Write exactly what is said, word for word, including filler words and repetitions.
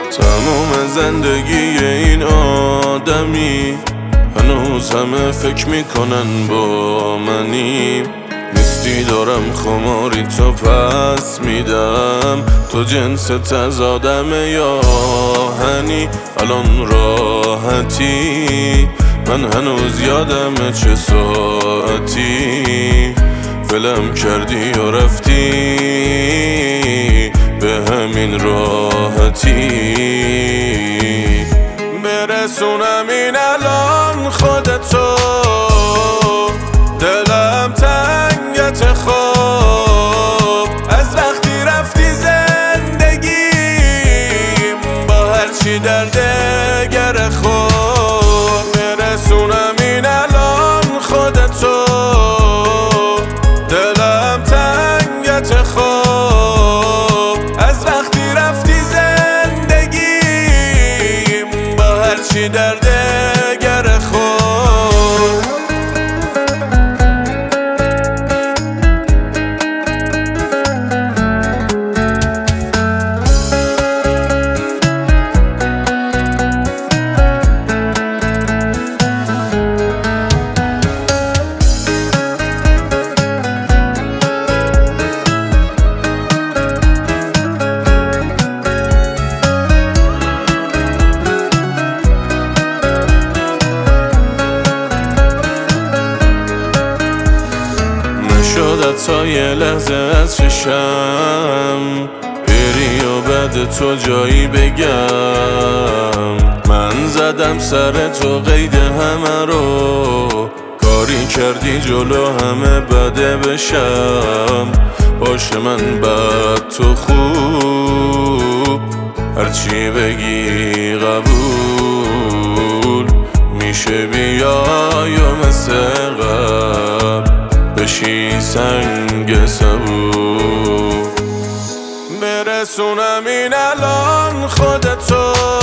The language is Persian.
تمام زندگی این آدمی هنوز همه فکر میکنن با منی. نیستی دارم خماری تو پس میدم، تو جنس تزادم یا هنی. الان راحتی من هنوز یادم چه ساعتی ولم کردی و رفتی به همین راحتی. برسونم این الان خودتو، دلم تنگت خوب از وقتی رفتی زندگیم با هرچی درده گره خور. برسونم این الان خودتو، دلم تنگت خوب از وقتی رفتی زندگیم با هرچی درده گره خور. شد تا یه لحظه از چشم بری و بعد تو جایی بگم. من زدم سر تو قید همه رو، کاری کردی جلو همه بده بشم. باشه من بد تو خوب، هرچی بگی قبول میشه. بیای و مثل قبل بشی سنگ سبو. برسونم این الان خودتو،